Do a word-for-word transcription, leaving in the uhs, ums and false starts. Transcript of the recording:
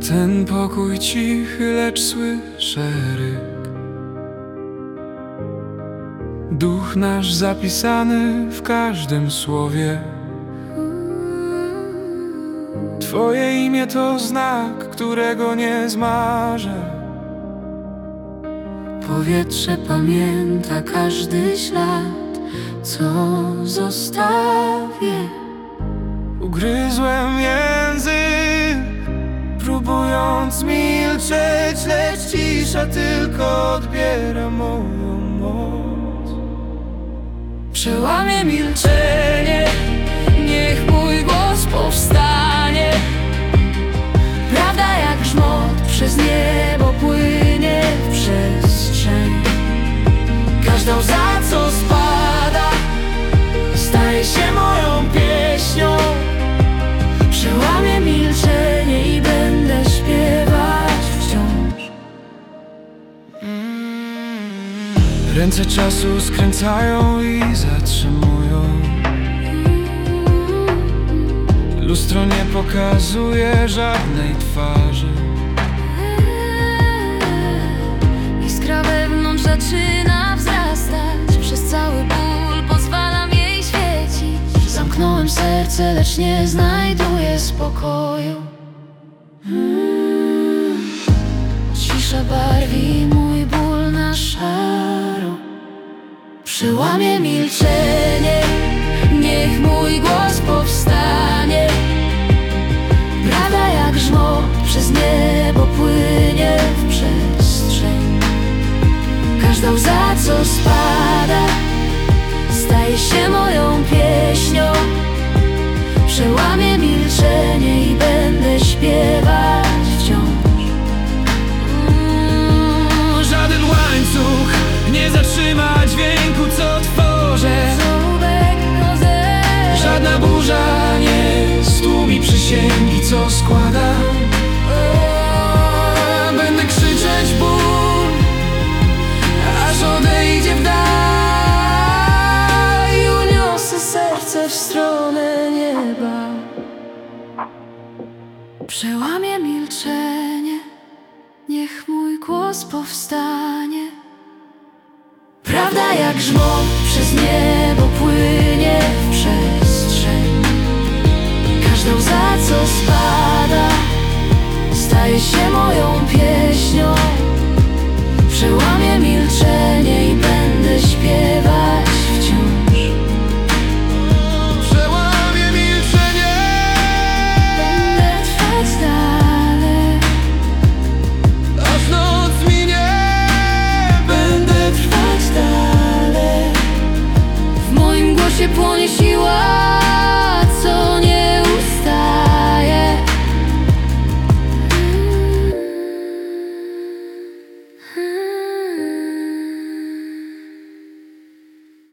Ten pokój cichy, lecz słyszę ryk. Duch nasz zapisany w każdym słowie. Twoje imię to znak, którego nie zmarzę. Powietrze pamięta każdy ślad, co zostawię. Ugryzłem język, próbując milczeć, lecz cisza tylko odbiera moją moc. Przełamie milczenie, niech mój głos powstanie. Prawda jak grzmot przez niebo płynie w przestrzeń. Każda łza, co spada, staje się moją pieśnią. Przełamię milczenie i będę śpiewać wciąż. Ręce czasu skręcają i zatrzymują. Lustro nie pokazuje żadnej twarzy. Iskra wewnątrz zaczyna wzrastać. Przez cały ból pozwalam jej świecić. Zamknąłem serce, lecz nie znajduję spokoju. hmm. Cisza barwi mój ból na szaro. Przełamię milczenie, niech mój głos powstanie. Prawda jak grzmot przez niebo płynie w przestrzeń. Każda łza, co spada, staje się moją pieśnią. Przełamię milczenie i będę śpiewać wciąż. mm, Żaden łańcuch nie zatrzyma dźwięku, co tworzę. Żadna burza nie stłumi przysięgi, co składam. Będę krzyczeć ból, aż odejdzie w dal i uniosę serce w stronę nieba. Przełamię milczenie, niech mój głos powstanie. Prawda jak grzmot przez niebo płynie w przestrzeń. Każda łza, co spada, staje się moją pieśnią. Przełamię